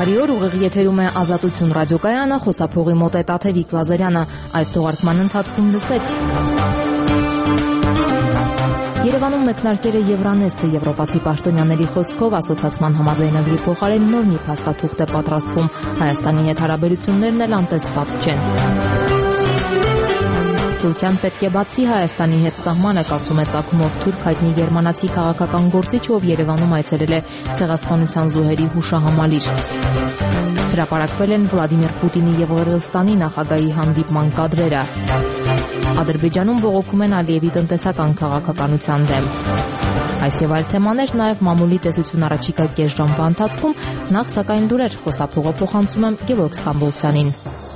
Բարի օր, ուղիղ եթերում է Ազատություն ռադիոկայանը, խոսափողի մոտ է Տաթևիկ Լազարյանը։ Այս թողարկման ընթացքում լսեք. Երևանում մեկնարկել է Եվրանեստը, եվրոպացի պաշտոնյաների խոսքով ասոցիացման համաձայնագրի փոխարեն նոր մի փաստաթուղթ է պատրաստվում։ Հայաստանի հետ հարաբերություններն էլ անտեսված չեն։ Թուրքիան պետք է բացի Հայաստանի հետ սահմանը, կարծում է ծագումով թուրք հայտնի գերմանացի քաղաքական գործիչ, ով Երևանում այցելել է ցեղասպանության զոհերի հուշահամալիր։ Հրապարակվել են Վլադիմիր Պուտինի և Ղրղызստանի նախագահի հանդիպման կադրերը։ Ադրբեջանում բողոքում են Ալիևի տնտեսական քաղաքականության դեմ։ Այս եւ այլ թեմաներ, նաեւ մամուլի տեսություն առաջիկա կես ժամվա ընթացքում, նախ սակայն լուրեր, խոսափողը փոխանցում եմ Գևորգ Ստամբոլցյանին։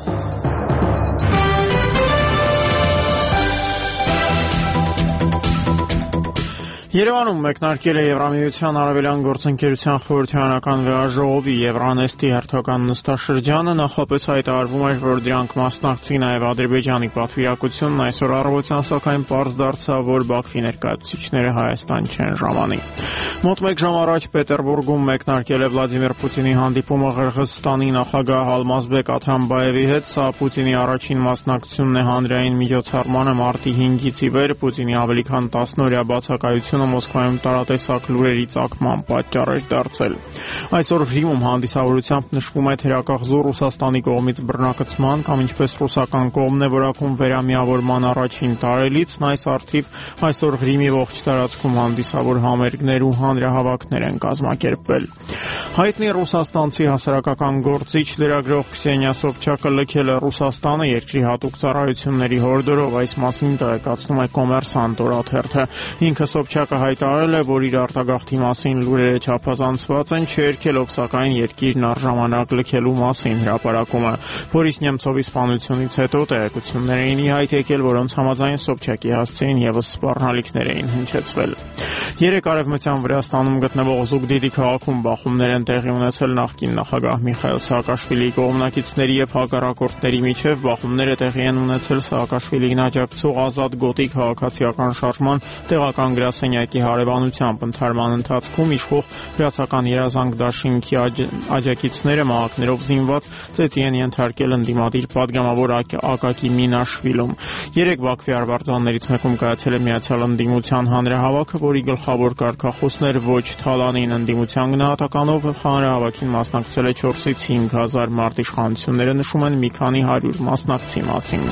Երևանում մեկնարկել է Եվրամիության արևելյան գործընկերության խորհրդարանական վեաժողովի Եվրանեստի հերթական նստաշրջանը, նախապես հայտարարվում էր, որ դրանք մասնակցի նաև Ադրբեջանի պատվիրակությունն, այսօր առավոտյան սակայն պարզ դարձավ, որ Բաքվի ներկայացուցիչները Հայաստան չեն ժամանի։ Մոտ մեկ ժամ առաջ Պետերբուրգում մեկնարկել է Վլադիմիր Պուտինի հանդիպումը Ղրղызստանի նախագահ Ալմազբեկ Աթամբաևի հետ, սա Պուտինի առաջին մասնակցությունն է հանրային միջոցառմանը մարտի 5-ից ի վեր, Պուտինի ավելի քան 10-օրյա բացակայությունը Մոսկվայում տարատեսակ լուրերի ծագման պատճառ էր դարձել։ Այսօր Ղրիմում հանդիսավորությամբ նշվում է թերակղզու Ռուսաստանի կողմից բռնակցման կամ ինչպես ռուսական կողմն է որակում վերամիավորման առաջին տարելիցն, այս առթիվ այսօր Ղրիմի ողջ տարածքում հանդիսավոր համերգներ ու հանրահավաքներ են կազմակերպվել։ Հայտնի ռուսաստանցի հասարակական գործիչ լրագրող Քսենիա Սոբչակը լքել է Ռուսաստանը երկրի հատուկ ծառայությունների հորդորով, այս մասին տեղեկացնում է Կոմերսանտ օրաթերթը։ Ինքը Սոբչակը հայտարարել է, որ իր արտագաղթի մասին լուրերը չափազանցված են, չերքելով սակայն երկիրն առժամանակ լքելու մասին հրապարակումը։ Բորիս Նեմցովի սպանությունից հետո տեղեկություններ էին ի հայտ եկել, որոնց համաձայն Սոբչակի հասցեին եւս սպառնալիքներ էին հնչեցվել։ Երեք Արևմտյան Վրաստանում գտնվող Զուգդիդի քաղաքում բախումներ են տեղի ունեցել նախկին նախագահ Միխայիլ Սաակաշվիլիի կողմնակիցների եւ հակառակորդների միջև։ Բախումները տեղի են ունեցել Սաակաշվիլիին աջակցող Ազատ գոտի քաղաքացիական շարժման տեղական գրասենյակի հարևանությամբ։ Ընթարման ընթացքում իշխող վրացական երազանք դաշինքի աջակիցները մահակներով զինված ծեծի են ենթարկել ընդդիմադիր պատգամավոր Ակակի Մինաշվիլում։ Երեք Բաքվի արվարձաններից մեկում կայացել է միացյալ ընդդիմության հանրահավաքը, որի գլխավոր կարգախոսներ ոչ թալանին ընդդիմության գնահատականով հանրահավաքին մասնակցել է 4-ից 5 հազար մարդ, իշխանությունները նշում են մի քանի 100 մասնակցի մասին։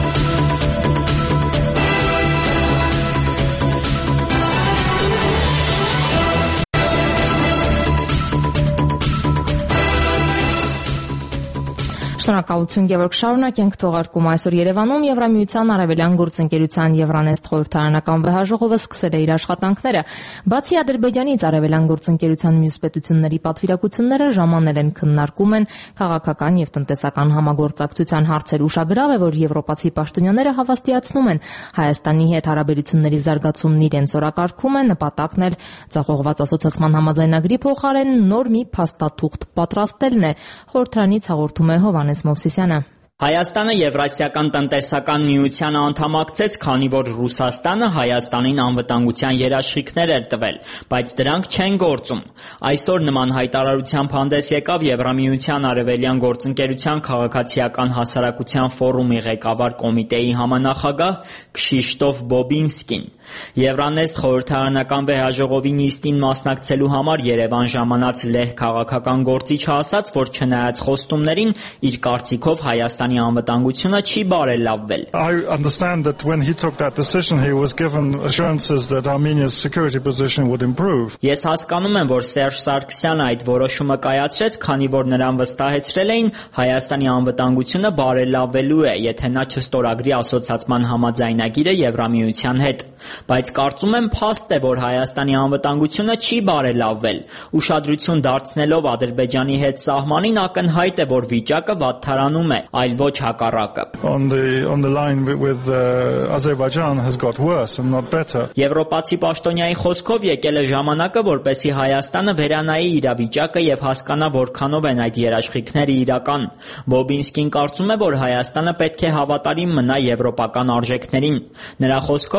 Շնորհակալություն Գևորգ, շարունակենք թողարկում։ Այսօր Երևանում Եվրամիության արևելյան գործընկերության Եվրանեստ խորհրդարանական վեհաժողովը սկսել է իր աշխատանքները։ Բացի Ադրբեջանից արևելյան գործընկերության մյուս պետությունների պատվիրակությունները ժամանել են, քննարկում են քաղաքական եւ տնտեսական համագործակցության հարցեր։ Ուշագրավ է, որ եվրոպացի պաշտոնյաները հավաստիացնում են Հայաստանի հետ հարաբերությունների զարգացումն իրենց օրակարգում է, նպատակն էլ ձախողված ասոցիացման համաձայնագրի փոխարեն նոր մի փաստաթուղթ պատրաստելն է։ Խորհրդարանից հաղորդում է Հովհաննես Մովսիսյանը։ Հայաստանը Եվրասիական տնտեսական միությանը անդամակցեց, քանի որ Ռուսաստանը Հայաստանին անվտանգության երաշխիքներ էր տվել, բայց դրանք չեն գործում։ Այսօր նման հայտարարությամբ հանդես եկավ Եվրամիության արևելյան գործընկերության քաղաքացիական հասարակության ֆորումի ղեկավար կոմիտեի համանախագահ Քշիշտոֆ Բոբինսկին։ Եվրանեստ խորհրդարանական վեհաժողովի նիստին մասնակցելու համար Երևան ժամանած լեհ քաղաքական գործիչը ասաց, որ չնայած խոստումներին, իր կարծիքով Հայաստանի անվտանգությունը չի բարելավվել։ I understand that when he took that decision he was given assurances that Armenia's security position would improve. Ես հասկանում եմ, որ Սերժ Սարգսյանը այդ որոշումը կայացրեց, քանի որ նրան վստահեցրել էին Հայաստանի անվտանգությունը բարելավելու է, եթե նա չստորագրի ասոցիացման համաձայնագիրը Եվրամիության հետ։ Բայց կարծում եմ փաստ է, որ Հայաստանի անվտանգությունը չի բարելավվել։ Ուշադրություն դարձնելով Ադրբեջանի հետ սահմանին ակնհայտ է, որ վիճակը վատթարանում է, այլ ոչ հակառակը։ On the line with Azerbaijan has got worse and not better. Եվրոպացի պաշտոնյայի խոսքով եկել է ժամանակը, որպեսզի Հայաստանը վերանայի իրավիճակը եւ հասկանա որքանով են այդ երաշխիքները իրական։ Բոբինսկին կարծում է, որ Հայաստանը պետք է հավատարիմ մնա եվրոպական արժեքներին։ Նրա խոսքով Հայաստանը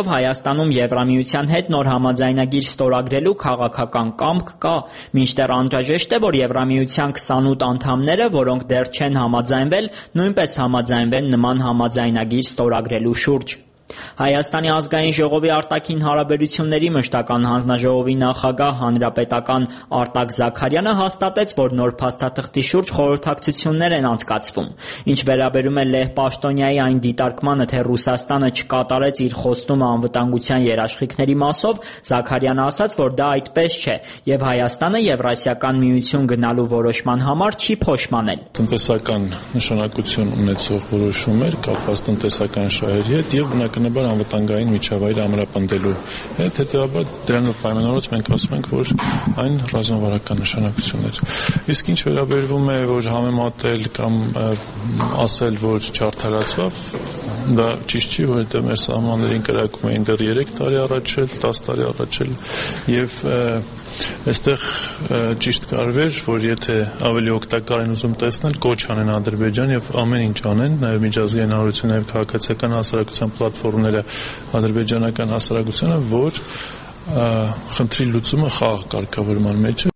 Հայաստանում Եվրամիության հետ նոր համաձայնագիր ստորագրելու քաղաքական կամք կա, մինչդեռ անհրաժեշտ է, որ Եվրամիության 28 անդամները, որոնք դեռ չեն համաձայնվել, նույնպես համաձայնվեն նման համաձայնագիր ստորագրելու շուրջ։ Հայաստանի ազգային ժողովի արտաքին հարաբերությունների մշտական հանձնաժողովի նախագահ հանրապետական Արտակ Զաքարյանը հաստատեց, որ նոր փաստաթղթի շուրջ խորհրդակցություններ են անցկացվում։ Ինչ վերաբերում է Լեհ Պաշտոնյայի այն դիտարկմանը, թե Ռուսաստանը չկատարեց իր խոստումը անվտանգության երաշխիքների մասով, Զաքարյանը ասաց, որ դա այդպես չէ, եւ Հայաստանը Եվրասիական միություն գնալու որոշման համար չի փոշմանել։ Տնտեսական նշանակություն ունեցող որոշումներ կապված տնտեսական շահերի հետ եւ բնականաբար անվտանգային միջավայրը ամրապնդելու հետ, հետեւաբար դրանով պայմանավորված մենք ասում ենք, որ այն ռազմավարական նշանակություն էր։ Իսկ ինչ վերաբերվում է, որ համեմատել կամ ասել, որ չարդարացավ, դա ճիշտ չի, որովհետեւ մեր սահմաններին կրակում էին դեռ 3 տարի առաջ, 10 տարի առաջ եւ այստեղ ճիշտ կարվեր, որ եթե ավելի օգտակար են ուզում տեսնել, կոչ անեն Ադրբեջան եւ ամեն ինչ անեն, նաեւ միջազգային հանրությունը եւ քաղաքացիական հասարակության պլատֆորմները ադրբեջանական հասարակությանը, որ խնդրի լուծումը խաղաղ կարգավորման մեջ է։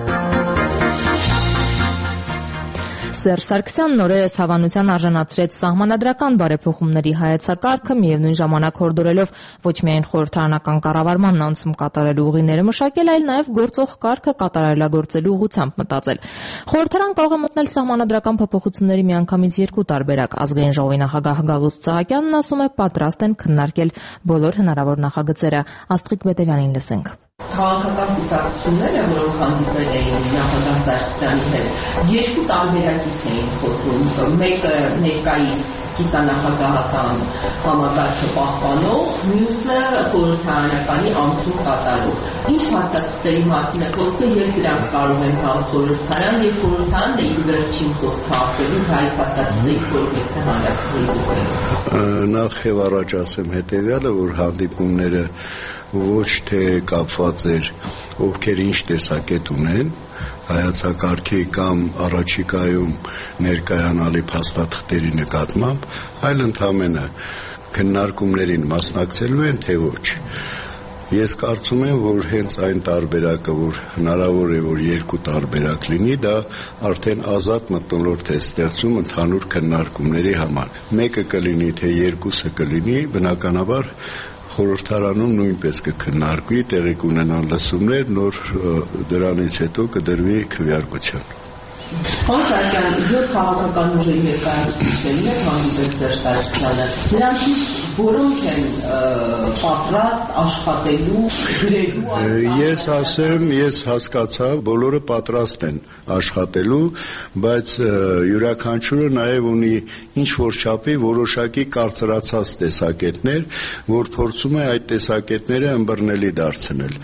Սերժ Սարգսյանն օրերս հավանության արժանացրեց սահմանադրական բարեփոխումների հայեցակարգը, միևնույն ժամանակ հորդորելով ոչ միայն խորհրդարանական կառավարմանն անցում կատարելու ուղիները մշակել, այլ նաև գործող կարգը կատարելագործելու ուղղությամբ մտածել։ Խորհրդարան կարող է մտնել սահմանադրական փոփոխությունների միանգամից 2 տարբերակ։ Ազգային ժողովի նախագահ Գալուստ Սահակյանն ասում է, պատրաստ են քննարկել բոլոր հնարավոր նախագծերը։ Աստղիկ Բետևյանին լսենք։ Քաղաքական կուսակցությունները, որոնք հանդիպել էին նախագահ Սարգսյանի հետ, 2 տարբերակից էին խոսում։ Մեկը ներկայիս կիսանախագահական համակարգը պահպանող, մյուսը խորհրդարանականի անցում կատարող։ Ինչ փաստաթղթերի մասին է խոսքը, երբ դրանք կարող են գալ խորհրդարան եւ խորհրդարանն է իր վերջին խոսքը ասելու հայ փաստաթղթերի խորհրդի հանրակրթի։ Նախ եւ առաջ ասեմ հետեւյալը, որ հանդիպումները ոչ թե կապված էր ովքեր ինչ տեսակետ ունեն հայացակարգի կամ առաջիկայում ներկայանալի փաստաթղթերի նկատմամբ, այլ ընդհանրապես քննարկումներին մասնակցելու են թե ոչ։ Ես կարծում եմ, որ հենց այն տարբերակը, որ հնարավոր է, որ 2 տարբերակ լինի, դա արդեն ազատ մթնոլորտ է ստեղծում ընդհանուր քննարկումների համար։ Մեկը կլինի, թե երկուսը կլինի, բնականաբար խորհրդարանում նույնպես կքննարկվի, տեղի կունենան լսումներ, նոր դրանից հետո կդրվի քվեարկության։ Պարզական 7 քաղաքական ուժերի ներկայացուցիչներին է հանդիպել Սերժ Սարգսյանը։ Նրանցից որոնք են պատրաստ աշխատելու գրելու։ Ես հասկացա, բոլորը պատրաստ են աշխատելու, բայց յուրաքանչյուրը նաև ունի ինչ-որ չափի որոշակի կարծրացած տեսակետներ, որ փորձում է այդ տեսակետները ըմբռնելի դարձնել։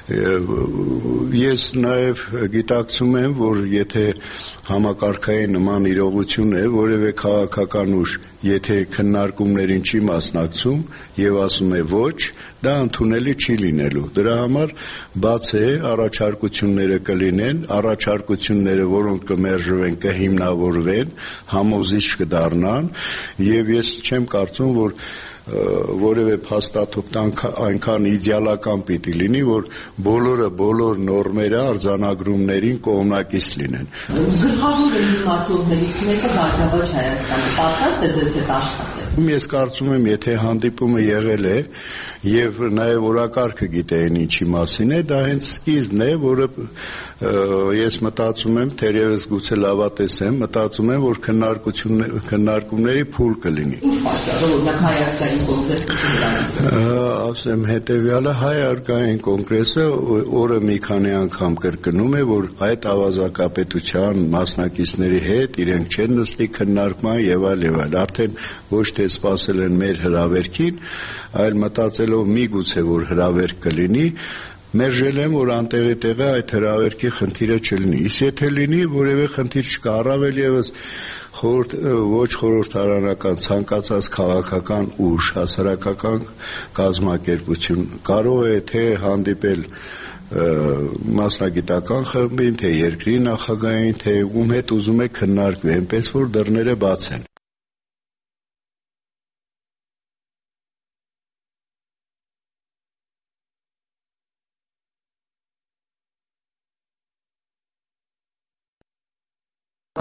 Ես նաև գիտակցում եմ, որ եթե համակարգային նման իրողություն է, որևէ քաղաքական ուժ, եթե քննարկումներին չի մասնակցում եւ ասում է ոչ, դա ընդունելի չի լինելու։ Դրա համար բաց է, առաջարկությունները կլինեն, առաջարկությունները, որոնք կմերժվեն, կհիմնավորվեն, համոզիչ կդառնան եւ ես չեմ կարծում, որ որևէ փաստաթուղթ այնքան իդեալական պիտի լինի, որ բոլոր նորմերը արձանագրումներին կողմնակից լինեն։ Գլխավոր իմացողներից մեկը Բարգավաճ Հայաստանը պատրաստ է ձեզ հետ աշխատել։ Ես կարծում եմ, եթե հանդիպումը եղել է եւ նաեւ օրակարգը գիտեին ինչի մասին է, դա հենց սկիզբն է, որը ես մտածում եմ, թերևս գուցե լավատես եմ, մտածում եմ, որ քննարկումների փուլ կլինի։ Ինչ պատճառով օրինակ Հայ ազգային կոնգրեսը ասեմ հետեւյալը, Հայ ազգային կոնգրեսը օրը մի քանի անգամ կրկնում է, որ այդ ավազակապետության մասնակիցների հետ իրենք չեն նստի քննարկման եւ այլ, արդեն ոչ թե սպասել են մեր հրավերքին, այլ մտածելով միգուցե որ հրավերք կլինի, մերժել եմ, որ անտեղի տեղը այդ հրավերքի խնդիրը չլինի։ Իսկ եթե լինի, որևէ խնդիր չկա, առավել եւս ոչ խորհրդարանական ցանկացած քաղաքական ուժ, հասարակական կազմակերպություն կարող է թե հանդիպել մասնագիտական խմբին, թե երկրի նախագահային, թե ում հետ ուզում է քննարկվի, այնպես որ դռները բաց են։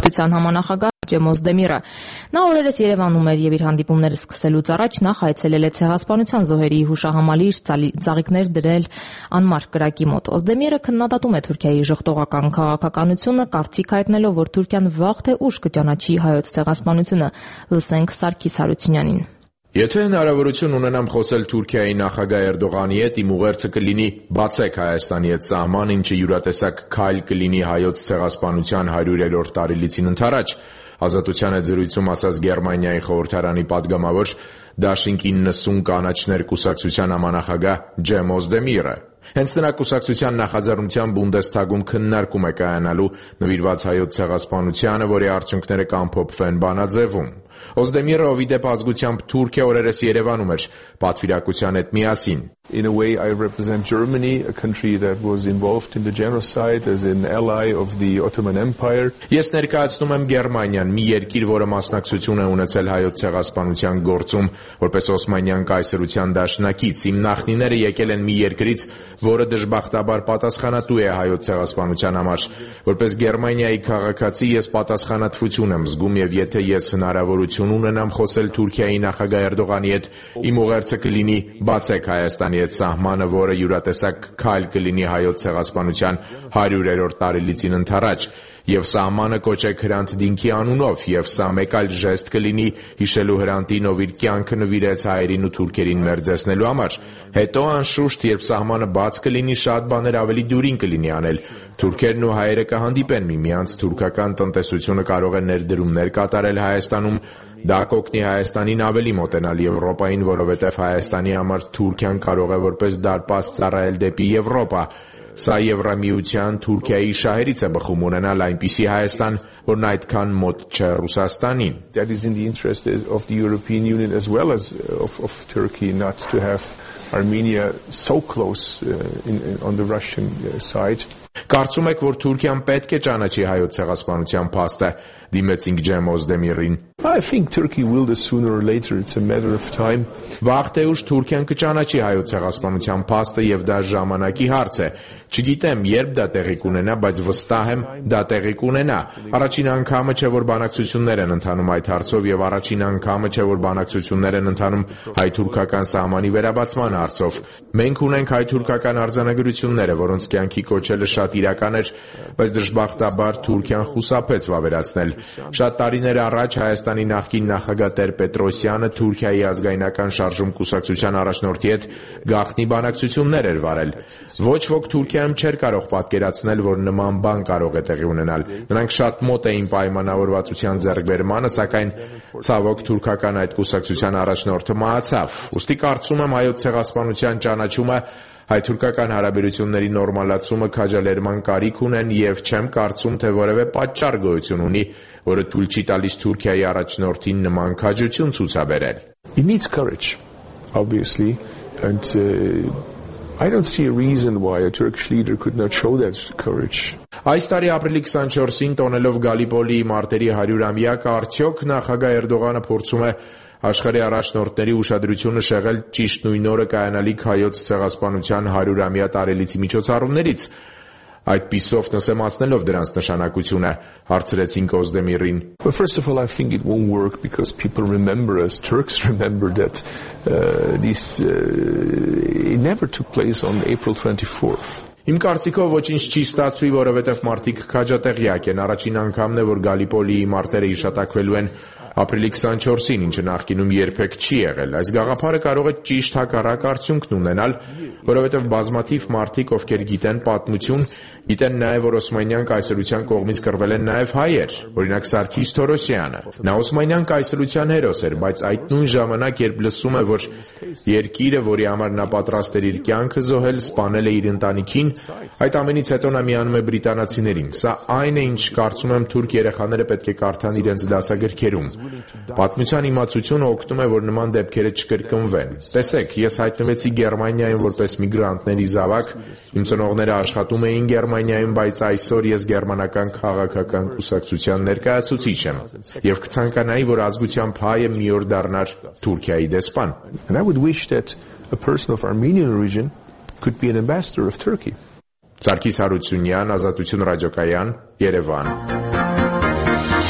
կուսակցության համանախագահ Ջեմ Օզդեմիրը։ Նա օրերս Երևանում էր եւ իր հանդիպումները սկսելուց առաջ նախ այցելել է Ցեղասպանության զոհերի հուշահամալիր ծաղիկներ դրել անմար կրակի մոտ։ Օզդեմիրը քննադատում է Թուրքիայի ժխտողական քաղաքականությունը, կարծիք հայտնելով, որ Թուրքիան վաղ թե ուշ կճանաչի հայոց ցեղասպանությունը։ Լսենք Սարգիս Հարությունյանին։ Եթե հնարավորություն ունենամ խոսել Թուրքիայի նախագահ Էրդողանի հետ, իմ ուղերձը կլինի բացեք Հայաստանի հետ սահման, ինչը յուրատեսակ քայլ կլինի հայոց ցեղասպանության 100-րդ տարելիցին ընդառաջ։ Ազատության հետ զրույցում ասաց Գերմանիայի խորհրդարանի падգամավոր Դաշինքի 90 կանաչներ կուսակցության համանախագահ Ջեմ Օզդեմիրը։ Հենց նրա կուսակցության նախաձեռնությամբ Բունդեսթագում քննարկում է կայանալու նվիրված հայոց ցեղասպանությանը, որի արդյունքները կամփոփվեն բանաձևում։ Օզդեմիրը, ով ի դեպ ազգությամբ թուրք է, օրերս Երևանում էր պատվիրակության հետ միասին։ In a way, I represent Germany, a country that was involved in the genocide as an ally of the Ottoman Empire. Ես ներկայացնում եմ Գերմանիան, մի երկիր, որը մասնակցություն է ունեցել հայոց ցեղասպանության գործում, որպես Օսմանյան կայսրության դաշնակից։ Իմ նախնիները եկել են մի երկրից, որը դժբախտաբար պատասխանատու է հայոց ցեղասպանության համար։ Որպես Գերմանիայի քաղաքացի ես պատասխանատվություն եմ զգում, եւ եթե ես հնարավորություն ունենամ խոսել Թուրքիայի նախագահ Էրդողանի հետ, իմ ուղերձը կլինի բացեք Հայաստանի այդ սահմանը, որը յուրատեսակ քայլ կլինի հայոց ցեղասպանության 100-րդ տարելիցին ընդառաջ, եւ սահմանը կոչեք Հրանտ Դինքի անունով, եւ սա մեկ այլ ժեստ կլինի հիշելու Հրանտին, ով իր կյանքը նվիրեց հայերին ու թուրքերին մերձեցնելու համար։ Հետո անշուշտ, երբ սահմանը բաց կլինի, շատ բաներ ավելի դյուրին կլինի անել։ Թուրքերն ու հայերը կհանդիպեն միմյանց, թուրքական տնտեսությունը կարող է ներդրումներ կատարել Հայաստանում, դա կօգնի Հայաստանին ավելի մոտենալ Եվրոպային, որովհետև Հայաստանի համար Թուրքիան կարող է որպես դարպաս ծառայել դեպի Եվրոպա։ Սա Եվրամիության Թուրքիայի շահերից է բխում ունենալ այնպիսի Հայաստան, որն այդքան մոտ չէ Ռուսաստանին։ That is in the interest of the European Union as well as of Turkey not to have Armenia so close on the Russian side. Կարծում եք, որ Թուրքիան պետք է ճանաչի հայոց ցեղասպանության փաստը, դիմեցինք Ջեմ Օզդեմիրին։ I think Turkey will sooner or later, it's a matter of time. Վաղ թե ուշ Թուրքիան կճանաչի հայոց ցեղասպանության փաստը եւ դա ժամանակի հարց է։ Չգիտեմ, երբ դա տեղի կունենա, բայց վստահ եմ, դա տեղի կունենա։ Առաջին անգամը չէ, որ բանակցություններ են ընթանում այդ հարցով եւ առաջին անգամը չէ, որ բանակցություններ են ընթանում հայ-թուրքական սահմանի վերաբացման հարցով։ Մենք ունենք հայ-թուրքական արձանագրությունները, որոնց կյանքի կոչելը շատ իրական էր, բայց դժբախտաբար Թուրքիան խուսափեց վավերացնել։ Շատ տարիներ առաջ Հայաստանի նախկին նախագահ Տեր-Պետրոսյանը Թուրքիայի ազգայնական շարժում կուսակցության առաջնորդի հետ գաղտնի բանակցություններ էր վարել։ Ոչ ոք Թուրքիայում չէր կարող պատկերացնել, որ նման բան կարող է տեղի ունենալ։ Նրանք շատ մոտ էին պայմանավորվածության ձեռքբերմանը, սակայն ցավոք թուրքական այդ կուսակցության առաջնորդը մահացավ։ Ուստի կարծում եմ հայոց ցեղասպանության ճանաչումը հայ-թուրքական հարաբերությունների նորմալացումը քաջալերման կարիք ունեն եւ չեմ կարծում, թե որևէ պատճառ գոյություն ունի, որը թույլ չի տալիս Թուրքիայի առաջնորդին նման քաջություն ցուցաբերել։ It needs courage, obviously, and I don't see a reason why a Turkish leader could not show that courage. Այս տարի ապրիլի 24-ին տոնելով Գալիպոլիի մարտերի 100-ամյակը արդյոք նախագահ Էրդողանը փորձում է աշխարհի առաջնորդների ուշադրությունը շեղել ճիշտ նույն օրը կայանալիք հայոց ցեղասպանության 100-ամյա տարելիցի միջոցառումներից։ Այդպիսով նսեմացնելով դրանց նշանակությունը, հարցրեցինք Օզդեմիրին։ Well, first of all, I think it won't work because people remember, as Turks remember, that it never took place on April 24th. Իմ կարծիքով ոչինչ չի ստացվի, որովհետև մարդիկ քաջատեղյակ են։ Առաջին անգամն է, որ Գալիպոլիի մարտերը հիշատակվելու են ապրիլի 24-ին, ինչը նախկինում երբեք չի եղել։ Այս գաղափարը կարող է ճիշտ հակառակ արդյունքն ունենալ, որովհետև բազմաթիվ մարդիկ, ովքեր գիտեն պատմություն, գիտեն նաև, որ Օսմանյան կայսրության կողմից կռվել են նաև հայեր, օրինակ Սարգիս Թորոսյանը։ Նա Օսմանյան կայսրության հերոս էր, բայց այդ նույն ժամանակ, երբ լսում է, որ երկիրը, որի համար նա պատրաստ էր իր կյանքը զոհել, սպանել է իր ընտանիքին, այդ ամենից հետո նա միանում է բրիտանացիներին։ Սա այն է, ինչ կարծում եմ թուրք երեխաները պետք է կարդան իրենց դասագրքերում։ Պատմության իմացությունը օգնում է, որ նման դեպքերը չկրկնվեն։ Տեսեք, ես հայտնվեցի Գերմանիայում որպես միգրանտների զավակ, իմ ծնողները աշխատում էին Գերմանիայում, բայց այսօր ես գերմանական քաղաքական կուսակցության ներկայացուցիչ եմ եւ կցանկանայի, որ ազգությամբ հայը մի օր դառնար Թուրքիայի դեսպան։ And I would wish that a person of Armenian origin could be an ambassador of Turkey. Սարգիս Հարությունյան, Ազատություն ռադիոկայան, Երևան։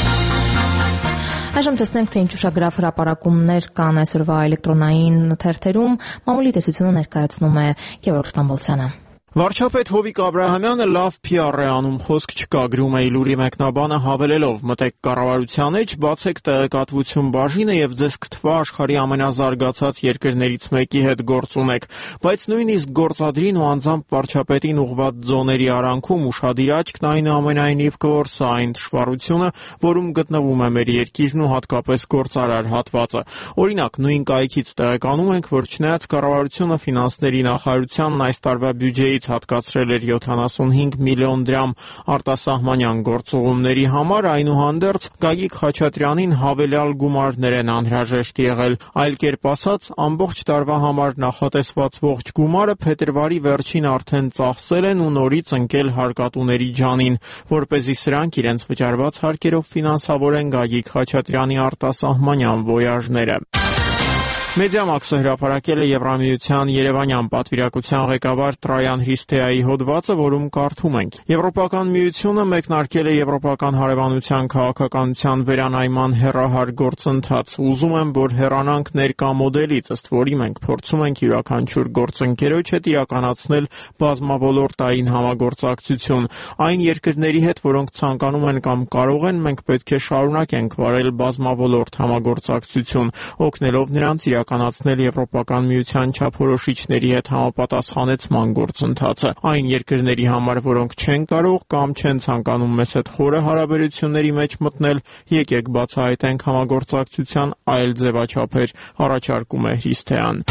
Այժմ տեսնենք, թե ինչ ուշագրավ հրապարակումներ կան այսօրվա էլեկտրոնային թերթերում։ Մամուլի տեսությունը ներկայացնում է Գևորգ Ստամբոլցյանը։ Վարչապետ Հովիկ Աբրահամյանը լավ PR է անում, խոսք չկա, գրում է Իլուրի մեկնաբանը հավելելով. մտեք կառավարության մեջ, բացեք տեղեկատվություն բաժինը եւ ձեզ կթվա աշխարհի ամենազարգացած երկրներից մեկի հետ գործ ունեք, բայց նույնիսկ գործադրին ու անձամբ վարչապետին ուղղված ձոների արանքում ուշադիր աչքն այնուամենայնիվ կորսա այն դժվարությունը, որում գտնվում է մեր երկիրն ու հատկապես գործարար հատվածը։ Օրինակ, նույն կայքից տեղեկանում ենք, որ չնայած կառավարությունը ֆինանսների նախարարությանն այս տարվա բյուջեի հատկացրել էր 75 միլիոն դրամ արտասահմանյան գործողումների համար, այնուհանդերձ Գագիկ Խաչատրյանին հավելյալ գումարներ են անհրաժեշտ եղել։ Այլ կերպ ասած, ամբողջ տարվա համար նախատեսված ողջ գումարը փետրվարի վերջին արդեն ծախսել են ու նորից ընկել հարկատուների ջանին, որպեսզի սրանք իրենց վճարված հարկերով ֆինանսավորեն Գագիկ Խաչատրյանի արտասահմանյան վոյաժները։ Մեդիամաքսը հրապարակել է Եվրամիության Երևանյան պատվիրակության ղեկավար Տրայան Հրիստեայի հոդվածը, որում կարդում ենք. Եվրոպական միությունը մեկնարկել է եվրոպական հարևանության քաղաքականության վերանայման հեռահար գործընթաց։ Ուզում եմ, որ հեռանանք ներկա մոդելից, ըստ որի մենք փորձում ենք յուրաքանչյուր գործընկերոջ հետ իրականացնել բազմավոլորտային համագործակցություն։ Այն երկրների հետ, որոնք ցանկանում են կամ կարող են, մենք պետք է շարունակենք վարել բազմավոլորտ համագործակցություն, օգնելով նրանց իրականացնել Եվրոպական միության չափորոշիչների հետ համապատասխանեցման գործընթացը։ Այն երկրների համար, որոնք չեն կարող կամ չեն ցանկանում մեզ հետ խորը հարաբերությունների մեջ մտնել, եկեք բացահայտենք համագործակցության այլ ձևաչափեր, առաջարկում է Հրիստեան։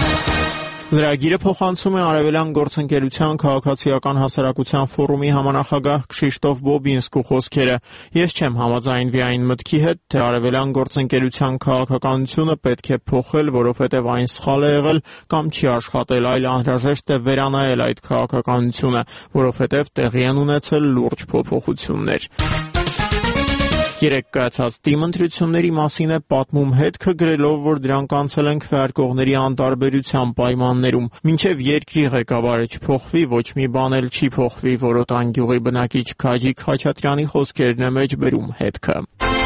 Լրագիրը փոխանցում է Արևելյան գործընկերության քաղաքացիական հասարակության ֆորումի համանախագահ Քրիշտոֆ Բոբինսկու խոսքերը. Ես չեմ համաձայնվի այն մտքի հետ, թե Արևելյան գործընկերության քաղաքականությունը պետք է փոխել, որովհետև այն սխալ է եղել կամ չի աշխատել, այլ անհրաժեշտ է վերանայել այդ քաղաքականությունը, որովհետև տեղի են ունեցել լուրջ փոփոխություններ։ Երեկ կայացած ՏԻՄ ընտրությունների մասին է պատմում հետքը, գրելով, որ դրանք անցել են քվեարկողների անտարբերության պայմաններում։ Մինչև երկրի ղեկավարը չփոխվի, ոչ մի բան էլ չի փոխվի, Որոտան գյուղի բնակիչ Գագիկ Խաչատրյանի խոսքերն է մեջբերում հետքը։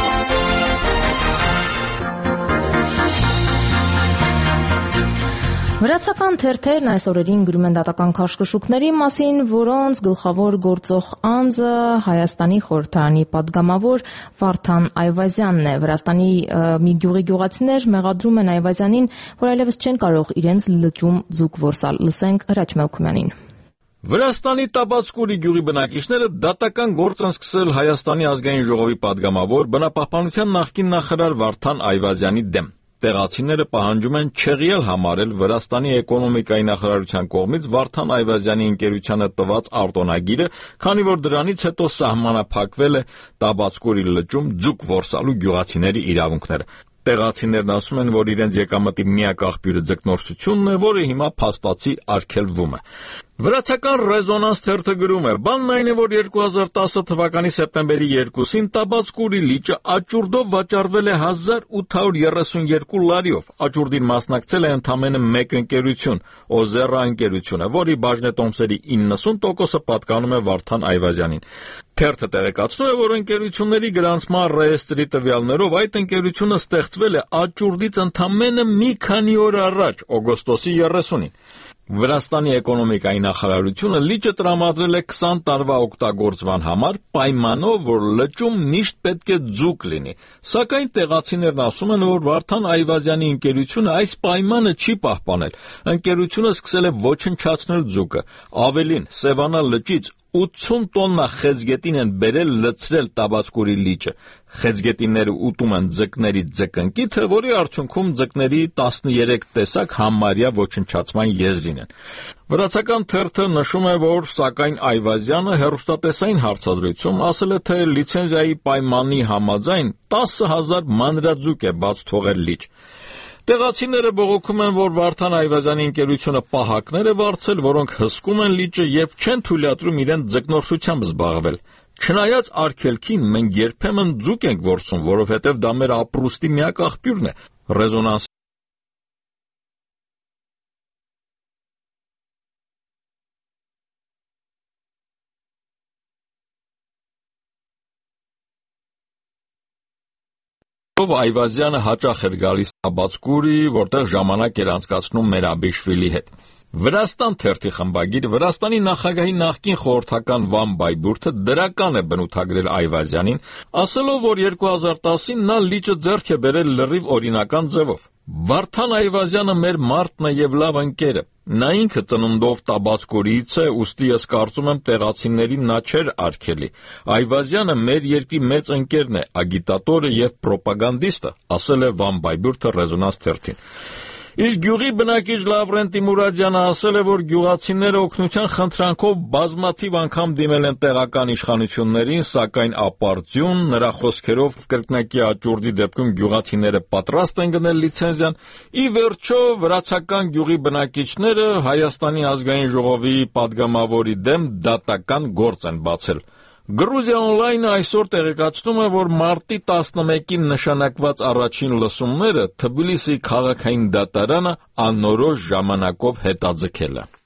Վրացական թերթերն այս օրերին գրում են դատական քաշքշուկների մասին, որոնց գլխավոր գործող անձը Հայաստանի խորհրդարանի падգամավոր Վարդան Այվազյանն է։ Վրաստանի մի գյուղի գյուղացիներ մեղադրում են Այվազյանին, որ այլևս չեն կարող իրենց լճում ձուկ որսալ։ Լսենք Հրաչ Մելքումյանին։ Վրաստանի Տաբացկուրի գյուղի բնակիչները դատական գործ են սկսել Հայաստանի ազգային ժողովի падգամավոր բնապահպանության նախկին նախարար Վարդան Այվազյանի դեմ։ Տեղացիները պահանջում են չեղյալ համարել Վրաստանի էկոնոմիկայի նախարարության կողմից Վարդան Այվազյանի ընկերությանը տված արտոնագիրը, քանի որ դրանից հետո սահմանափակվել է Տաբացկուրի լճում ձուկ որսալու գյուղացիների իրավունքները։ Տեղացիներն ասում են, որ իրենց եկամտի միակ աղբյուրը ձկնորսությունն է, որը հիմա փաստացի արգելվում է։ Վրացական Ռեզոնանս թերթը գրում է. Բանն այն է, որ 2010 թվականի սեպտեմբերի 2-ին Տաբացկուրի լիճը աճուրդով վաճառվել է 1832 լարիով։ Աճուրդին մասնակցել է ընդամենը մեկ ընկերություն՝ Օզերա ընկերությունը, որի բաժնետոմսերի 90%-ը պատկանում է Վարդան Այվազյանին։ Թերթը տեղեկացնում է, որ ընկերությունների գրանցման ռեեստրի տվյալներով այդ ընկերությունը ստեղծվել է աճուրդից ընդամենը մի քանի օր առաջ, օգոստոսի 30-ին։ Վրաստանի էկոնոմիկայի նախարարությունը լիճը տրամադրել է 20 տարվա օգտագործման համար, պայմանով, որ լճում միշտ պետք է ձուկ լինի։ Սակայն տեղացիներն ասում են, որ Վարդան Այվազյանի ընկերությունը այս պայմանը չի պահպանել։ Ընկերությունը սկսել է ոչնչացնել ձուկը։ Ավելին, Սևանա լճից 80 տոննա խեցգետին են բերել լցրել Տաբացկուրի լիճը։ Խեցգետինները ուտում են ձկների ձկնկիթը, որի արդյունքում ձկների 13 տեսակ համարյա ոչնչացման եզրին են։ Վրացական թերթը նշում է, որ սակայն Այվազյանը հեռուստատեսային հարցազրույցում ասել է, թե լիցենզիայի պայմանի համաձայն 10,000 մանրաձուկ է բաց թողել լիճ։ Տեղացիները բողոքում են, որ Վարդան Այվազյանի ընկերությունը պահակներ է վարձել, որոնք հսկում են լիճը եւ չեն թույլատրում իրեն ձկնորսությամբ զբաղվել։ Չնայած արգելքին, մենք երբեմն ձուկ ենք որսում, որովհետեւ դա մեր ապրուստի միակ աղբյուրն է։ Ռեզոնանս Ով Այվազյանը հաճախ էր գալիս Տաբացկուրի, որտեղ ժամանակ էր անցկացնում Մերաբիշվիլի հետ։ Վրաստան թերթի խմբագիր Վրաստանի նախագահի նախկին խորհրդական Վան Բայբուրդը դրական է բնութագրել Այվազյանին, ասելով, որ 2010-ին նա լիճը ձեռք է բերել լրիվ օրինական ձևով։ Վարդան Այվազյանը մեր մարդն է եւ լավ ընկերը։ Նա ինքը ծննդով Տաբացկուրից է, ուստի ես կարծում եմ տեղացիներին նա չէր արգելի։ Այվազյանը մեր երկրի մեծ ընկերն է, ագիտատորը եւ պրոպագանդիստը, ասել է Վան Բայբուրդը Ռեզոնանս թերթին։ Իսկ գյուղի բնակիչ Լավրենտ Մուրադյանը ասել է, որ գյուղացիները օգնության խնդրանքով բազմաթիվ անգամ դիմել են տեղական իշխանություններին, սակայն ապարդյուն, նրա խոսքերով կրկնակի աճուրդի դեպքում գյուղացիները պատրաստ են գնել լիցենզիան, ի վերջո վրացական գյուղի բնակիչները Հայաստանի ազգային ժողովի падգամավորի դեմ դատական գործ են բացել։ Գրուզիա օնլայնը այսօր տեղեկացնում է, որ մարտի 11-ին նշանակված առաջին լսումները Թբիլիսի քաղաքային դատարանը անորոշ ժամանակով հետաձգել է։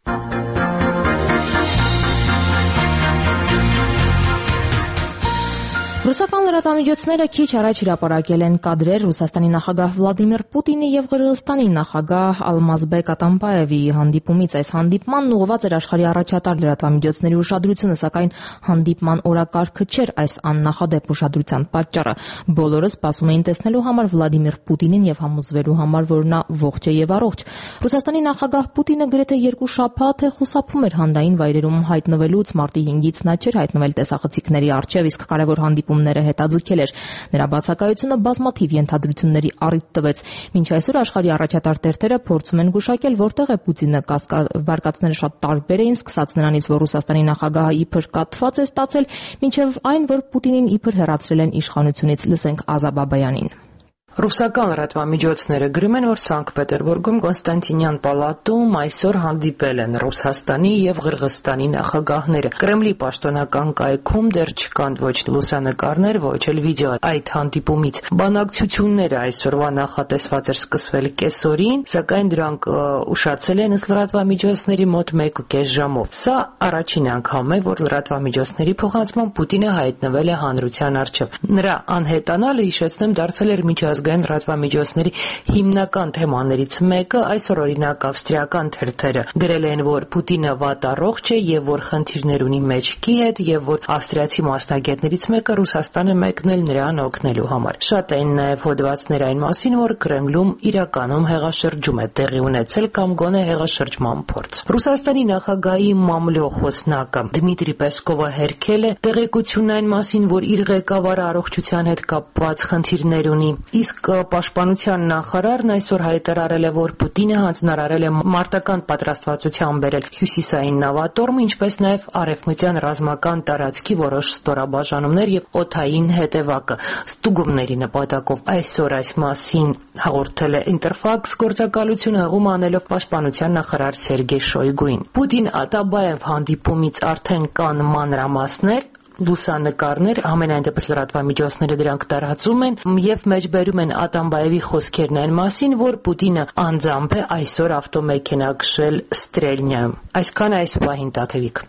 Ռուսական լրատվամիջոցները քիչ առաջ հրապարակել են կադրեր Ռուսաստանի նախագահ Վլադիմիր Պուտինի եւ Ղրղըզստանի նախագահ Ալմազբեկ Ատամբաևի հանդիպումից։ Այս հանդիպմանն ուղղված էր աշխարհի առաջատար լրատվամիջոցների ուշադրությունը, սակայն հանդիպման օրակարգը չէր այս աննախադեպ ուշադրության պատճառը։ Բոլորը սպասում էին տեսնելու համար Վլադիմիր Պուտինին եւ համոզվելու համար, որ նա ողջ է եւ առողջ։ Ռուսաստանի նախագահ Պուտինը գրեթե 2 շաբաթ է խուսափում էր հանրային վայրերում հայտնվելուց, մարտի 5-ից նա չէր հայտնվել տեսախցիկների առջև, իսկ կարևոր հանդիպումները հետաձգել էր։ Նրա բացակայությունը բազմաթիվ ենթադրությունների առիթ տվեց։ Մինչ այսօր աշխարհի առաջատար թերթերը փորձում են գուշակել, որտեղ է Պուտինը, վարկածները շատ տարբեր էին, սկսած նրանից, որ Ռուսաստանի նախագահը իբր կաթված է ստացել, մինչև այն, որ Պուտինին իբր հեռացրել են իշխանությունից։ Լսենք Ազա Բաբայանին։ Ռուսական լրատվամիջոցները գրում են, որ Սանկտ Պետերբուրգում Կոնստանտինյան պալատում այսօր հանդիպել են Ռուսաստանի եւ Ղրղըզստանի նախագահները։ Կրեմլի պաշտոնական կայքում դեռ չկան ոչ լուսանկարներ, ոչ էլ վիդեո այդ հանդիպումից։ Բանակցությունները այսօրվա նախատեսված էր սկսվել կեսօրին, սակայն դրանք ուշացել են ըստ լրատվամիջոցների մոտ 1.5 ժամով։ Սա առաջին անգամ է, որ լրատվամիջոցների փոխանցման Պուտինը հայտնվել է հանրության առջև։ Նրա անհետանալը, հիշեցնեմ, դարձել էր միջազգային լրատվամիջոցների հիմնական թեմաներից մեկը։ Այսօր օրինակ ավստրիական թերթերը գրել են, որ Պուտինը վատառողջ է եւ որ խնդիրներ ունի մեջքի հետ եւ որ ավստրիացի մասնագետներից մեկը Ռուսաստան է մեկնել նրան օգնելու համար։ Շատ են նաեւ հոդվածներ այն մասին, որ Կրեմլում իրականում հեղաշրջում է տեղի ունեցել կամ գոնե հեղաշրջման փորձ։ Ռուսաստանի նախագահի մամլո խոսնակը Դմիտրի Պեսկովը հերքել է տեղեկությունն այն մասին, որ իր ղեկավարը առողջության հետ կապված խնդիրներ ունի։ Իսկ պաշտպանության նախարարն այսօր հայտարարել է, որ Պուտինը հանձնարարել է մարտական պատրաստվածության բերել հյուսիսային նավատորմը, ինչպես նաև արևմտյան ռազմական տարածքի որոշ ստորաբաժանումներ եւ օդային հետևակը ստուգումների նպատակով։ Այսօր այս մասին հաղորդել է Ինտերֆաքս գործակալությունը, հղում անելով պաշտպանության նախարար Սերգեյ Շոյգուին։ Պուտին-Ատաբաև հանդիպումից արդեն կան մանրամասներ, լուսանկարներ, ամենայն դեպս լրատվամիջոցները դրանք տարածում են եւ մեջբերում են Ատամբաևի խոսքերն այն մասին, որ Պուտինը անձամբ է այսօր ավտոմեքենա քշել Ստրելնիայում։ Այսքան այս պահին, Տաթևիկ։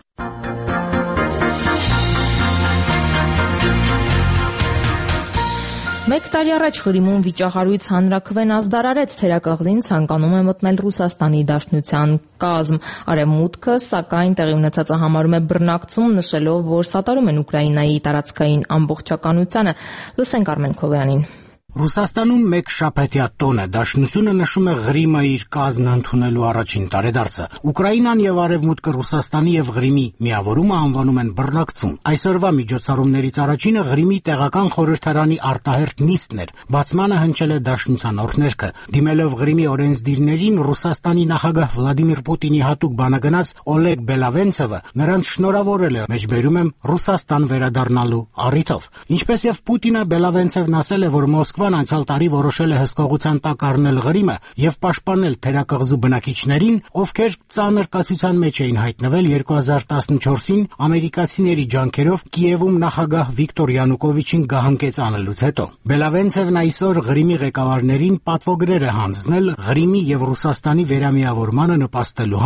Մեկ տարի առաջ Ղրիմում վիճահարույց հանրաքվեն ազդարարեց, թերակղզին ցանկանում է մտնել Ռուսաստանի Դաշնության կազմ։ Արևմուտքը, սակայն տեղի ունեցածը համարում է բռնակցում, նշելով, որ սատարում են Ուկրաինայի տարածքային ամբողջականությանը։ Լսենք Արմեն Քոլյանին։ Ռուսաստանում մեկ շաբաթյա տոնը Դաշնությունը նշում է Ղրիմը իր կազմն ընդունելու առաջին տարեդարձը։ Ուկրաինան եւ Արևմուտքը Ռուսաստանի եւ Ղրիմի միավորումը անվանում են բռնակցում։ Այսօրվա միջոցառումներից առաջինը Ղրիմի տեղական խորհրդարանի արտահերթ նիստն էր։ Բացմանը հնչել է Դաշնության օրհներգը։ Դիմելով Ղրիմի օրենսդիրներին, Ռուսաստանի նախագահ Վլադիմիր Պուտինի հատուկ բանագնաց Օլեգ Բելավենցևը նրանց շնորհավորել է, մեջբերում եմ, Ռուսաստան վերադառնալու առիթով։ Ինչպես եւ Պուտինը, Բելավենցևն ասել է, որ Մոսկվան անցյալ տարի որոշել է հսկողության տակ առնել Ղրիմը եւ պաշտպանել թերակղզու բնակիչներին, ովքեր ծանր կացության մեջ էին հայտնվել 2014-ին ամերիկացիների ջանքերով Կիևում նախագահ Վիկտոր Յանուկովիչին գահանկեց անելուց հետո։ Բելավենցևն այսօր Ղրիմի ղեկավարներին պատվոգրեր է հանձնել Ղրիմի եւ Ռուսաստանի վերամիավորմանը նպաստելու համար։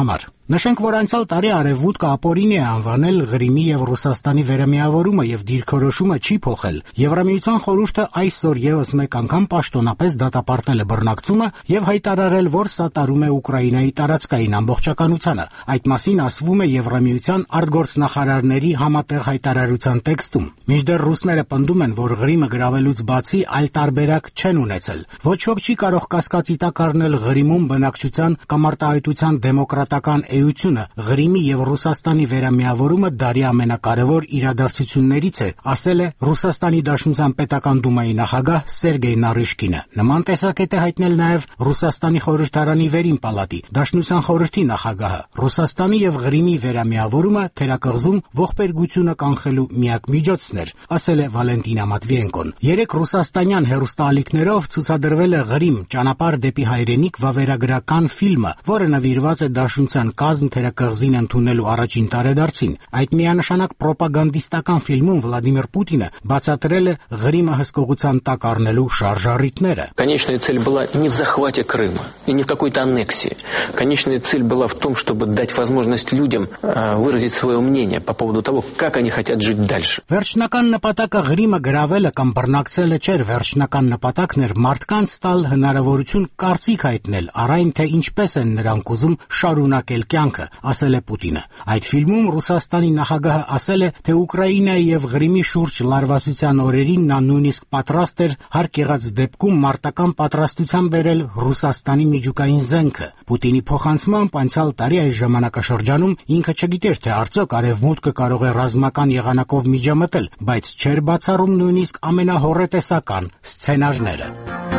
Նշենք, որ անցյալ տարի Արևմուտքը ապօրինի է անվանել Ղրիմի եւ Ռուսաստանի վերամիավորումը եւ դիրքորոշումը չի փոխել։ Եվրամիության խորհուրդը այսօր եւս մեկ անգամ պաշտոնապես դատապարտել է բռնակցումը եւ հայտարարել, որ սատարում է Ուկրաինայի տարածքային ամբողջականությանը։ Այդ մասին ասվում է Եվրամիության արտգործնախարարների համատեղ հայտարարության տեքստում։ Մինչդեռ ռուսները պնդում են, որ Ղրիմը գրավելուց բացի այլ տարբերակ չեն ունեցել։ Ոչ ոք չի կարող կասկածի տակ առնել Ղրիմում բնակչության կամ արտահայտության դեմոկրատական էությունը։ Ղրիմի եւ Ռուսաստանի վերամիավորումը դարի ամենակարևոր իրադարձություններից է, ասել է Ռուսաստանի Դաշնության պետական դումայի նախագահ Սերգեյ Նարիշկինը։ Նման տեսակետ է հայտնել նաեւ Ռուսաստանի խորհրդարանի վերին պալատի Դաշնության խորհրդի նախագահը։ Ռուսաստանի եւ Ղրիմի վերամիավորումը թերակղզում ողբերգությունը կանխելու միակ միջոցն էր, ասել է Վալենտինա Մատվիենկոն։ Երեք ռուսաստանյան հեռուստաալիքներով ցուցադրվել է Ղրիմ ճանապարհ դեպի հայրենիք վավերագրական ֆիլմը, որը նվիրված է Դաշնության կազմ թերակղզին ընդունելու առաջին տարեդարձին։ Այդ միանշանակ պրոպագանդիստական ֆիլմում Վլադիմիր Պուտինը բացատրել է Ղրիմը հսկողության տակ առնելու շարժառիթները։ Конечная цель была не в захвате Крыма и не в какой-то аннексии. Конечная цель была в том, чтобы дать возможность людям выразить свое мнение по поводу того, как они хотят жить дальше. Վերջնական նպատակը Ղրիմը գրավելը կամ բռնակցելը չէր, վերջնական նպատակն էր մարդկանց տալ հնարավորություն կարծիք հայտնել առայն թե ինչպես են նրանք ուզում շարունակել կյանքը, ասել է Պուտինը։ Այդ ֆիլմում Ռուսաստանի նախագահը ասել է, թե Ուկրաինայի եւ Ղրիմի շուրջ լարվածության օրերին նա նույնիսկ պատրաստ էր հարկ եղած դեպքում մարտական պատրաստության բերել Ռուսաստանի միջուկային զենքը։ Պուտինի փոխանցմամբ անցյալ տարի այս ժամանակաշրջանում ինքը չգիտեր, թե արդյոք Արևմուտքը կարող է ռազմական եղանակով միջամտել, բայց չէր բացառում նույնիսկ ամենահոռետեսական սցենարները։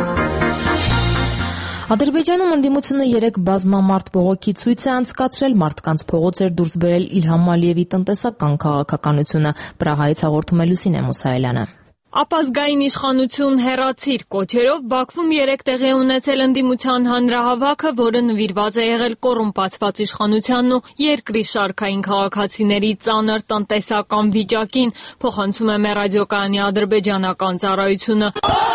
Ադրբեջանում ընդդիմությունը 3 բազմամարդ բողոքի ցույց է անցկացրել, մարդկանց փողոց էր դուրս բերել Իլհամ Ալիևի տնտեսական քաղաքականությունը։ Պրահայից հաղորդում է Լուսինե Մուսայելյանը։ Ապազգային իշխանություն հեռացիր կոչերով Բաքվում 3 տեղի ունեցել ընդդիմության հանրահավաքը, որը նվիրված է եղել կոռումպացված իշխանությանն ու երկրի շարքային քաղաքացիների ծանր տնտեսական վիճակին, փոխանցում է մեր ռադիոկայանի ադրբեջանական ծառայությունը։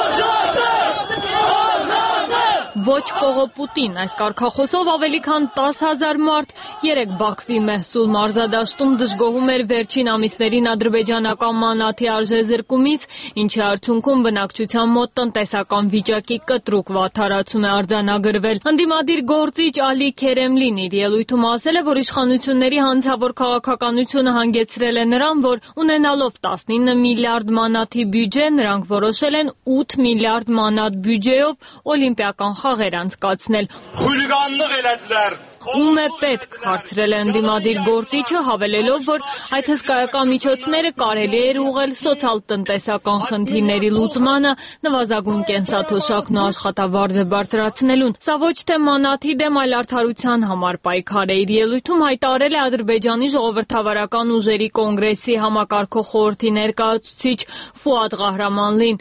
Ոչ կողոպուտին, այս կարգախոսով ավելի քան 10,000 մարդ 3 Բաքվի Մեհսուլ մարզադաշտում դժգոհում էր վերջին ամիսներին ադրբեջանական մանաթի արժեզրկումից, ինչի արդյունքում բնակչության մոտ տնտեսական վիճակի կտրուկ վատթարացում է արձանագրվել։ Ընդդիմադիր գործիչ Ալի Քերեմլին իր ելույթում ասել է, որ իշխանությունների հանցավոր քաղաքականությունը հանգեցրել է նրան, որ ունենալով 19 միլիարդ մանաթի բյուջե, նրանք որոշել են 8 միլիարդ մանաթ բյուջեով օլիմպիական խաղեր անցկացնել։ Խուլիգանլıq elədilər. Ում է պետք, հարցրել է ընդդիմադիր գործիչը, հավելելով, որ այդ հսկայական միջոցները կարելի էր ուղղել սոցիալ-տնտեսական խնդիրների լուծմանը, նվազագույն կենսաթոշակն ու աշխատավարձը բարձրացնելուն։ Սա ոչ թե մանաթի դեմ, այլ արդարության համար պայքար է։ Իր ելույթում հայտարարել է Ադրբեջանի ժողովրդավարական ուժերի կոնգրեսի համակարգող խորհրդի ներկայացուցիչ Ֆուադ Ղահրամանլին։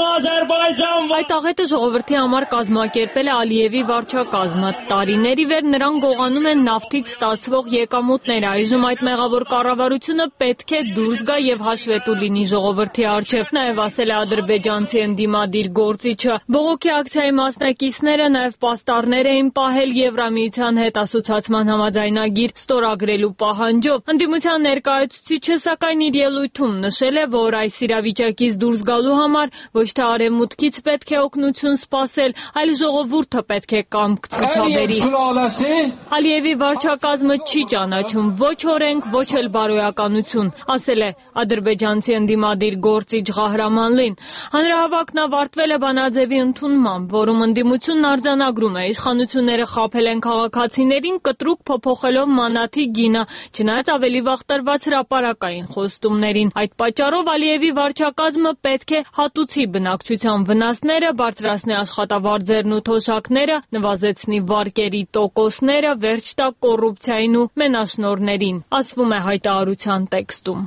Այդ աղետը ժողովրդի համար կազմակերպել է Ալիևի վարչակազմը։ Տարիների վեր նրան գողանում են նավթից ստացվող եկամուտները։ Այժմ այդ մեղավոր կառավարությունը պետք է դուրս գա եւ հաշվետու լինի ժողովրդի առջեւ, նաեւ ասել է ադրբեջանցի ընդդիմադիր գործիչը։ Բողոքի ակցիայի մասնակիցները նաեւ պաստառներ էին պահել Եվրամիության հետ ասոցիացման համաձայնագիր ստորագրելու պահանջով։ Ընդդիմության ներկայացուցիչը սակայն իր ելույթում նշել է, որ այս իրավիճակից դուրս գալու համար ոչ թե արևմուտքից պետք է օգնություն սպասել, այլ ժողովուրդը պետք է կամք ցուցաբերի։ Ալիևի վարչակազմը չի ճանաչում ոչ օրենք, ոչ էլ բարոյականություն, ասել է ադրբեջանցի ընդդիմադիր գործիչ Ղահրամանլին։ Հանրահավաքն ավարտվել է բանաձևի ընդունմամբ, որում ընդդիմությունն արձանագրում է իշխանությունները խաբել են քաղաքացիներին կտրուկ փոփոխելով մանաթի գինը, չնայած ավելի վաղ տրված հրապարակային խոստումներին։ Այդ պատճառով Ալիևի վարչակազմը պետք է հատուցի բնակչության վնասները, բարձրացնի աշխատավարձերն ու թոշակները, նվազեցնի վարկերի տոկոսները, վերջ տա կոռուպցիային ու մենաշնորհներին, ասվում է հայտարարության տեքստում։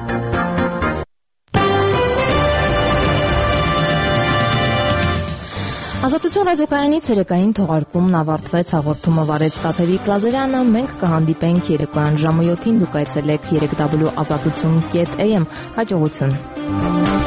Ազատություն ռադիոկայանի ցերեկային թողարկումն ավարտվեց, հաղորդումը վարեց Տաթևիկ Լազարյանը, մենք կհանդիպենք երեկոյան ժամը 7-ին, դուք այցելեք 3w.azatutun.am, հաջողություն։